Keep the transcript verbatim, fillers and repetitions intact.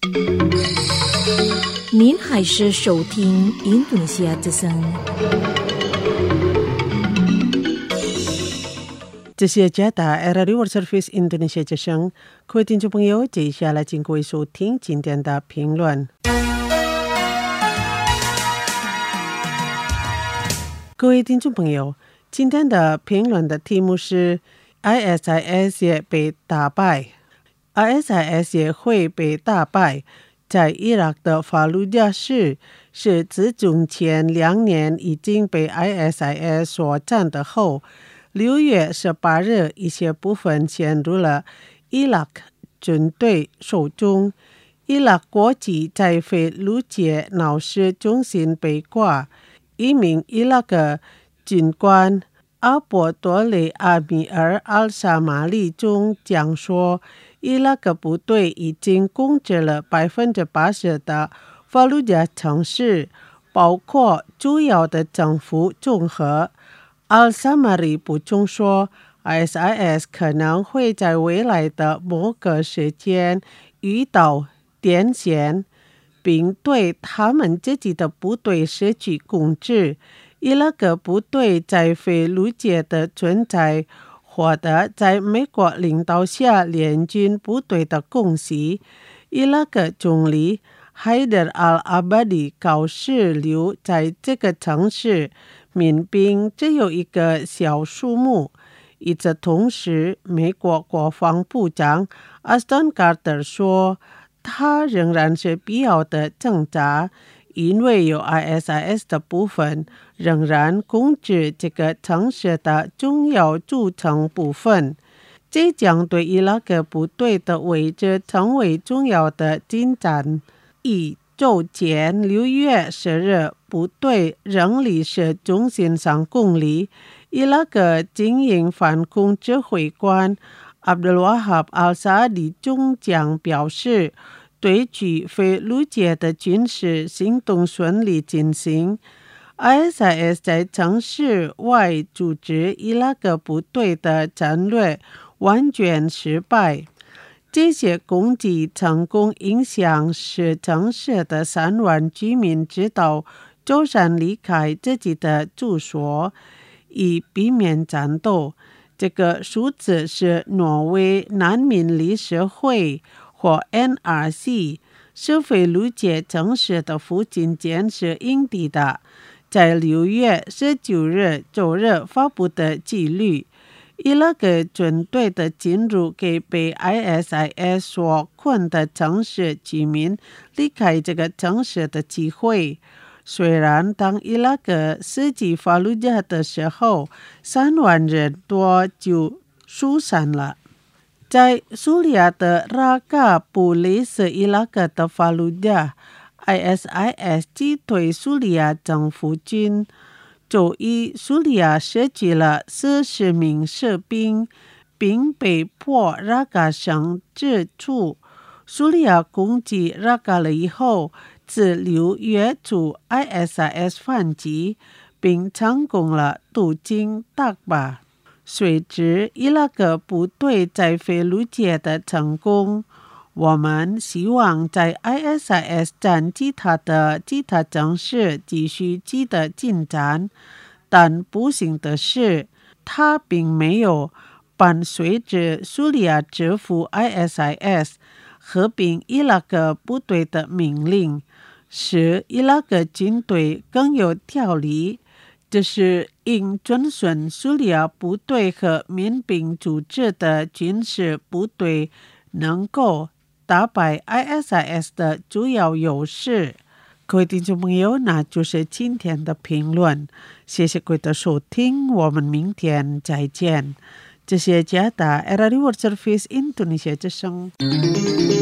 您还是收听印度尼西亚之声。 这是加达 Radio World Service Indonesia 之声，各位听众朋友，接下来请各位收听今天的评论。各位听众朋友，今天的评论的题目是 I S I S 也被打败。I S I S 也会被打败。在伊拉克的法鲁加市是自从前两年已经被 I S I S 所占的后，六月十八日一些部分陷入了伊拉克军队手中。伊拉克国籍在非卢杰闹事中心被挂，一名伊拉克军官阿博多雷阿米尔阿萨马利中讲说，伊拉克部队已经控制了 百分之八十 的法鲁加城市，包括主要的政府综合。阿萨马利补充说， I S I S 可能会在未来的某个时间遇到癫痫，并对他们自己的部队失去控制。伊拉克部队在非卢杰的存在获得在美国领导下联军部队的空袭。伊拉克总理海德尔阿巴迪告示留在这个城市民兵只有一个小数目。与此同时，美国国防部长阿斯顿卡特说，他仍然是必要的挣扎，因为有 I S I S 的部分仍然控制这个城市的重要组成部分，这将对伊拉克部队的位置成为重要的进展。一周前六月十日，部队仍离市中心上公里。伊拉克经营反恐指挥官阿卜杜瓦哈布阿萨迪中将表示，对举非卢杰的军事行动顺利进行。I S I S 在城市外组织伊拉克部队的战略完全失败。这些攻击成功影响使城市的三万居民知道周三离开自己的住所，以避免战斗。这个数字是挪威难民理事会或 N R C 是非卢杰城市的附近建设营地的，在六月十九日周日发布的纪律。伊拉克军队的进入给被 I S I S 所困的城市居民离开这个城市的机会。虽然当伊拉克袭击法鲁加的时候，三万人多就疏散了。在苏利亚的拉卡不类似伊拉克的法鲁加， I S I S 击退苏利亚政府军。周一，苏利亚失去了四十名士兵，并被迫拉卡省治处。苏利亚攻击拉卡了以后，自六月初 I S I S 反击，并成功了渡境大巴。随之伊拉克部队在非卢杰的成功，我们希望在 I S I S 占其他的其他城市继续取得进展，但不幸的是，它并没有伴随着苏利亚支付 I S I S 合并伊拉克部队的命令，使伊拉克军队更有条理。这是应遵循苏利亚部队和民兵组织的军事部队能够打败 I S I S 的主要优势。各位听众朋友，那就是今天的评论，谢谢各位的收听，我们明天再见。这是加拿大 Radio World Service Indonesia 之声。